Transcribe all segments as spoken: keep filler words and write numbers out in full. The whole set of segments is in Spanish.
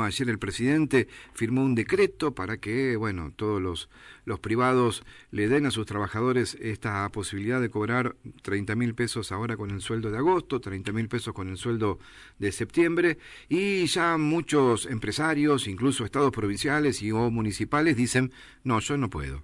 ayer el presidente firmó un decreto para que, bueno, todos los, los privados le den a sus trabajadores esta posibilidad de cobrar treinta mil pesos ahora con el sueldo de agosto, treinta mil pesos con el sueldo de septiembre, y ya muchos empresarios, incluso estados provinciales y o municipales, dicen, no, yo no puedo.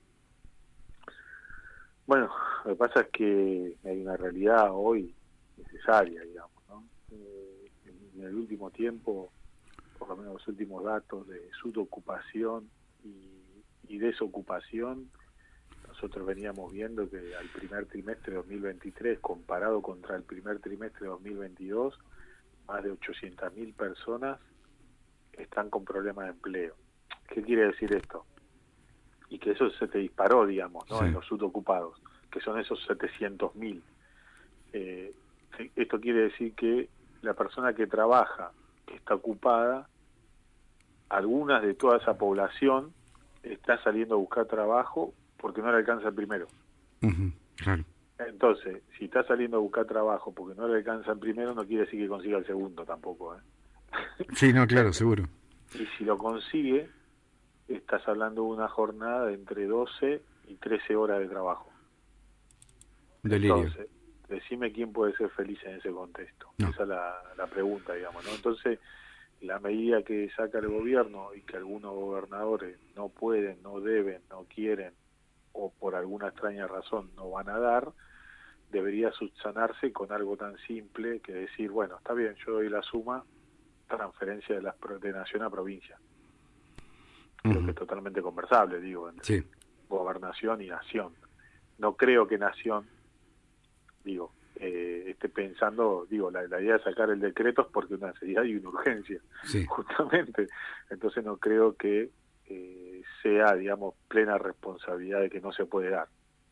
Bueno, lo que pasa es que hay una realidad hoy necesaria, digamos, ¿no? Eh, en el último tiempo, por lo menos los últimos datos de subocupación y, y desocupación, nosotros veníamos viendo que al primer trimestre de dos mil veintitrés, comparado contra el primer trimestre de dos mil veintidós, más de ochocientas mil personas están con problemas de empleo. ¿Qué quiere decir esto? Y que eso se te disparó, digamos, ¿no? Sí. En los subocupados, que son esos setecientos mil. Eh, esto quiere decir que la persona que trabaja, que está ocupada, algunas de toda esa población está saliendo a buscar trabajo porque no le alcanza el primero. Uh-huh, claro. Entonces, si está saliendo a buscar trabajo porque no le alcanza el primero, no quiere decir que consiga el segundo tampoco, ¿eh? Sí, no, claro, seguro. Y si lo consigue, estás hablando de una jornada de entre doce y trece horas de trabajo. Delirio. Entonces, decime quién puede ser feliz en ese contexto. No. Esa es la, la pregunta, digamos, ¿no? Entonces, la medida que saca el gobierno y que algunos gobernadores no pueden, no deben, no quieren, o por alguna extraña razón no van a dar, debería subsanarse con algo tan simple que decir, bueno, está bien, yo doy la suma, transferencia de, las, de nación a provincia. Creo uh-huh. que es totalmente conversable, digo, entre sí. gobernación y nación. No creo que nación, digo, eh, esté pensando, digo, la, la idea de sacar el decreto es porque una necesidad y una urgencia, sí. justamente. Entonces no creo que eh, sea, digamos, plena responsabilidad de que no se puede dar.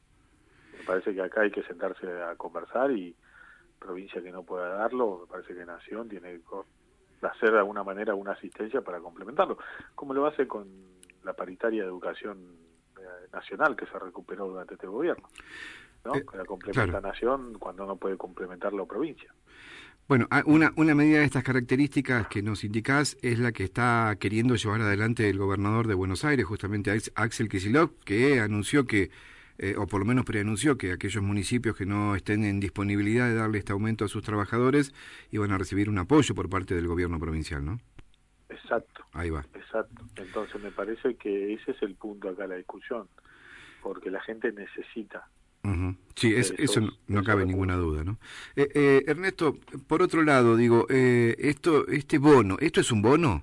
Me parece que acá hay que sentarse a conversar y provincia que no pueda darlo, me parece que nación tiene que hacer de alguna manera una asistencia para complementarlo, como lo hace con la paritaria de educación eh, nacional que se recuperó durante este gobierno, ¿no? Eh, que la complementa claro. Nación cuando no puede complementarlo provincia. Bueno, una, una medida de estas características que nos indicás es la que está queriendo llevar adelante el gobernador de Buenos Aires, justamente Axel Kicillof, que anunció que Eh, o por lo menos preanunció que aquellos municipios que no estén en disponibilidad de darle este aumento a sus trabajadores iban a recibir un apoyo por parte del gobierno provincial, ¿no? Exacto. Ahí va. Exacto. Entonces me parece que ese es el punto acá de la discusión, porque la gente necesita. Uh-huh. Sí, es, esos, eso no, no cabe recursos. Ninguna duda, ¿no? Eh, eh, Ernesto, por otro lado, digo, eh, esto, este bono, ¿esto es un bono?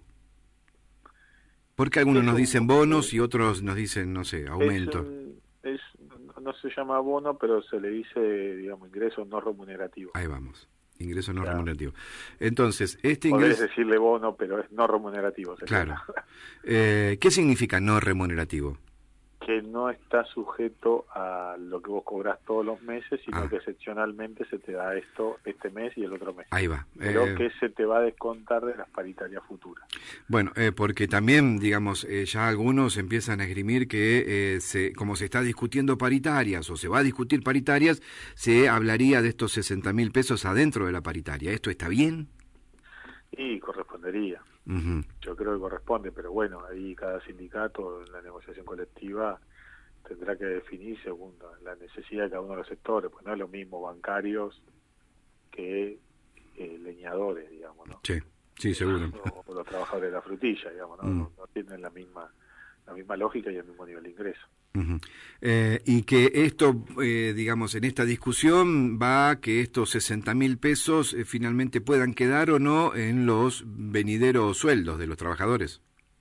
Porque algunos es nos un, dicen bonos es, y otros nos dicen, no sé, aumento. Es un, es, no se llama bono, pero se le dice, digamos, ingreso no remunerativo. Ahí vamos, ingreso no claro. remunerativo. Entonces, este Podés ingreso... decirle bono, pero es no remunerativo. Claro. Eh, ¿Qué significa no remunerativo? Que no está sujeto a lo que vos cobrás todos los meses, sino ah. que excepcionalmente se te da esto este mes y el otro mes. Ahí va. Pero eh... que se te va a descontar de las paritarias futuras. Bueno, eh, porque también, digamos, eh, ya algunos empiezan a esgrimir que, eh, se, como se está discutiendo paritarias o se va a discutir paritarias, se hablaría de estos sesenta mil pesos adentro de la paritaria. ¿Esto está bien? Y correspondería. Uh-huh. Yo creo que corresponde, pero bueno, ahí cada sindicato en la negociación colectiva tendrá que definir según la necesidad de cada uno de los sectores, pues no es lo mismo bancarios que eh, leñadores, digamos, ¿no? Sí, sí, seguro. O, o los trabajadores de la frutilla, digamos, ¿no? Uh-huh. No, no tienen la misma la misma lógica y el mismo nivel de ingreso. Uh-huh. Eh, y que esto, eh, digamos, en esta discusión va que estos sesenta mil pesos eh, finalmente puedan quedar o no en los venideros sueldos de los trabajadores.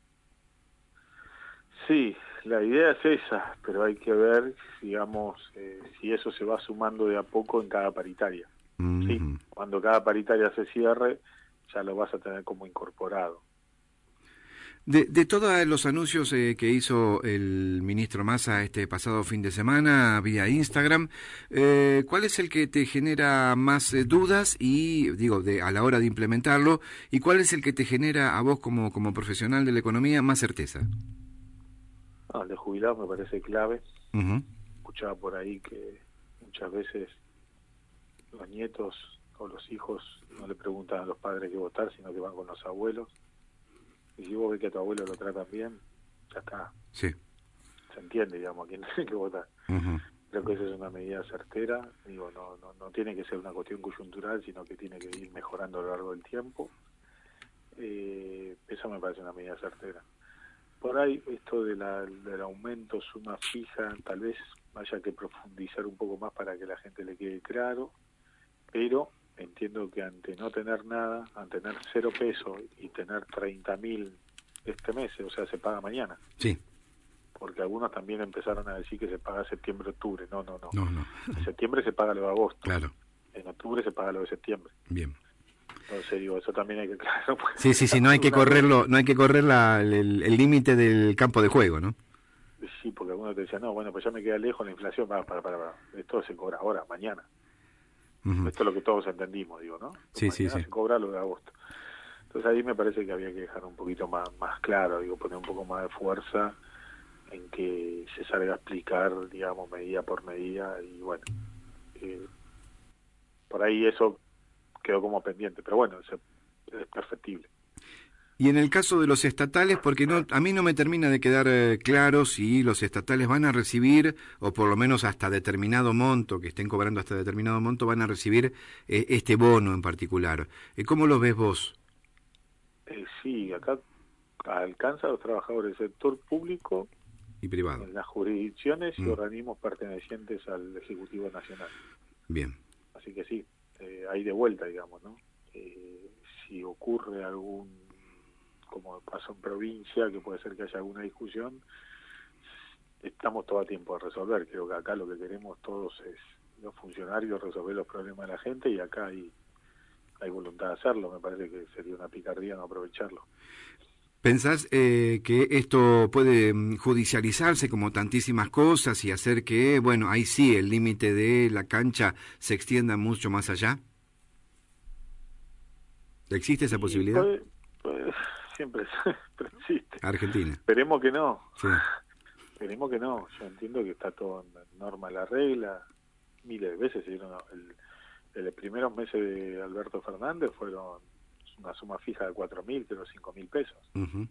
Sí, la idea es esa, pero hay que ver, digamos, eh, si eso se va sumando de a poco en cada paritaria. Uh-huh. ¿Sí? Cuando cada paritaria se cierre, ya lo vas a tener como incorporado. De, de todos los anuncios eh, que hizo el ministro Massa este pasado fin de semana vía Instagram, eh, ¿cuál es el que te genera más eh, dudas y digo de a la hora de implementarlo y cuál es el que te genera a vos como como profesional de la economía más certeza? Ah, el de jubilados me parece clave. Uh-huh. Escuchaba por ahí que muchas veces los nietos o los hijos no le preguntan a los padres qué votar, sino que van con los abuelos. Y si vos ves que a tu abuelo lo tratan bien, ya está. Sí. Se entiende, digamos, a quién hay que votar. Uh-huh. Creo que esa es una medida certera. Digo, no, no, no tiene que ser una cuestión coyuntural, sino que tiene que ir mejorando a lo largo del tiempo. Eh, eso me parece una medida certera. Por ahí, esto de la, del aumento suma fija, tal vez haya que profundizar un poco más para que la gente le quede claro, pero entiendo que ante no tener nada, ante tener cero pesos y tener treinta mil este mes, o sea, se paga mañana. Sí. Porque algunos también empezaron a decir que se paga septiembre-octubre. No, no, no. No, no. En septiembre se paga lo de agosto. Claro. En octubre se paga lo de septiembre. Bien. Entonces digo, eso también hay que claro. Sí, sí, sí, no hay que correrlo, no hay que correr la, el límite del campo de juego, ¿no? Sí, porque algunos te decían, no, bueno, pues ya me queda lejos la inflación, para, para, para, para. Esto se cobra ahora, mañana. Uh-huh. Esto es lo que todos entendimos, digo, ¿no? Sí, mañana sí, sí. se cobra lo de agosto. Entonces ahí me parece que había que dejar un poquito más, más claro, digo, poner un poco más de fuerza en que se salga a explicar, digamos, medida por medida, y bueno, eh, por ahí eso quedó como pendiente, pero bueno, es, es perfectible. Y en el caso de los estatales, porque no, a mí no me termina de quedar eh, claro si los estatales van a recibir, o por lo menos hasta determinado monto, que estén cobrando hasta determinado monto, van a recibir eh, este bono en particular. Eh, ¿Cómo lo ves vos? Eh, sí, acá alcanza a los trabajadores del sector público y privado, en las jurisdicciones mm. y organismos pertenecientes al Ejecutivo Nacional. Bien. Así que sí, eh, ahí de vuelta, digamos, ¿no? Eh, si ocurre algún, como pasó en provincia, que puede ser que haya alguna discusión, estamos todo a tiempo de resolver. Creo que acá lo que queremos todos es, los funcionarios, resolver los problemas de la gente, y acá hay, hay voluntad de hacerlo. Me parece que sería una picardía no aprovecharlo. ¿Pensás eh, que esto puede judicializarse como tantísimas cosas y hacer que, bueno, ahí sí el límite de la cancha se extienda mucho más allá? ¿Existe esa y posibilidad? Puede, puede, siempre, siempre existe. Argentina. Esperemos que no. Sí. Esperemos que no. Yo entiendo que está todo en norma la regla. Miles de veces se dieron el, el, los primeros meses de Alberto Fernández fueron una suma fija de cuatro mil, pero cinco mil pesos. Uh-huh.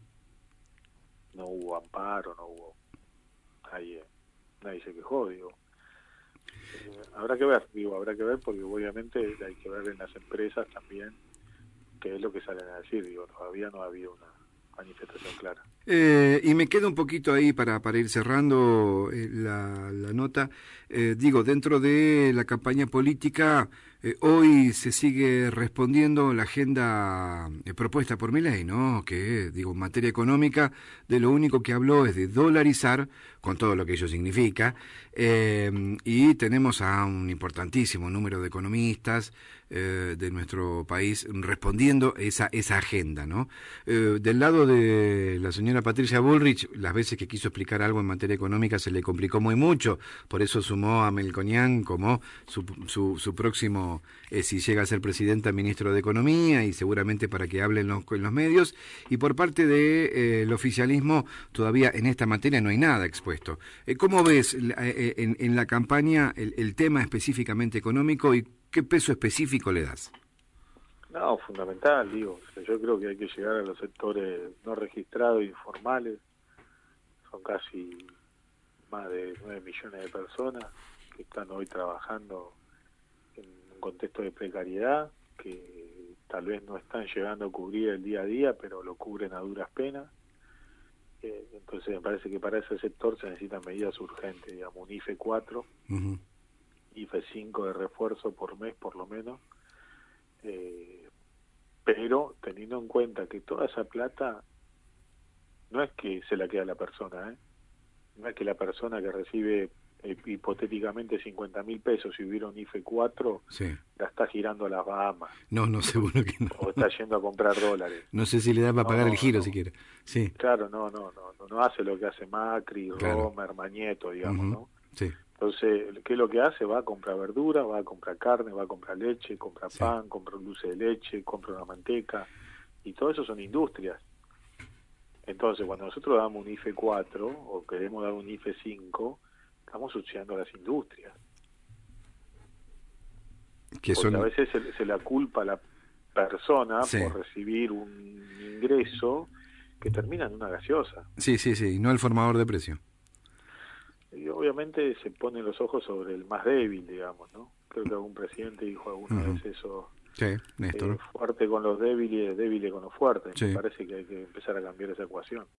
No hubo amparo, no hubo... Nadie, nadie se quejó, digo. Eh, habrá que ver, digo, habrá que ver, porque obviamente hay que ver en las empresas también qué es lo que salen a decir, digo, todavía no ha habido una manifestación clara. Eh, y me queda un poquito ahí para, para ir cerrando eh, la, la nota. Eh, digo, dentro de la campaña política, eh, hoy se sigue respondiendo la agenda eh, propuesta por Milei, ¿no? Que, digo, en materia económica, de lo único que habló es de dolarizar, con todo lo que ello significa, eh, y tenemos a un importantísimo número de economistas eh, de nuestro país respondiendo esa, esa agenda, ¿no? Eh, del lado de la señora Patricia Bullrich, las veces que quiso explicar algo en materia económica se le complicó muy mucho, por eso sumó a Melconian como su, su, su próximo, eh, si llega a ser presidenta, ministro de Economía, y seguramente para que hablen los, en los medios, y por parte del de, eh, oficialismo todavía en esta materia no hay nada expuesto. Eh, ¿Cómo ves eh, en, en la campaña el, el tema específicamente económico y qué peso específico le das? No, fundamental, digo. O sea, yo creo que hay que llegar a los sectores no registrados e informales. Son casi más de nueve millones de personas que están hoy trabajando en un contexto de precariedad, que tal vez no están llegando a cubrir el día a día, pero lo cubren a duras penas. Eh, entonces me parece que para ese sector se necesitan medidas urgentes, digamos, un I F E cuatro, uh-huh. I F E cinco de refuerzo por mes por lo menos. Eh, pero teniendo en cuenta que toda esa plata no es que se la queda la persona, ¿eh? No es que la persona que recibe eh, hipotéticamente cincuenta mil pesos si hubiera un I F E cuatro, sí, la está girando a las Bahamas. No, no, seguro que no. O está yendo a comprar dólares. No sé si le da para no, pagar el giro no. siquiera. Sí. Claro, no, no, no, no, no hace lo que hace Macri, claro. Romer, Mañeto, digamos, uh-huh. ¿no? Sí. Entonces, ¿qué es lo que hace? Va a comprar verdura, va a comprar carne, va a comprar leche, compra sí. pan, compra un dulce de leche, compra una manteca, y todo eso son industrias. Entonces, cuando nosotros damos un I F E cuatro o queremos dar un I F E cinco, estamos subsidiando a las industrias. Que son... Porque a veces se, se la culpa a la persona sí. por recibir un ingreso que termina en una gaseosa. Sí, sí, sí, no el formador de precio. Y obviamente se ponen los ojos sobre el más débil, digamos, ¿no? Creo que algún presidente dijo alguna Uh-huh. vez eso, Sí, Néstor. eh, fuerte con los débiles, débiles con los fuertes. Sí. Me parece que hay que empezar a cambiar esa ecuación.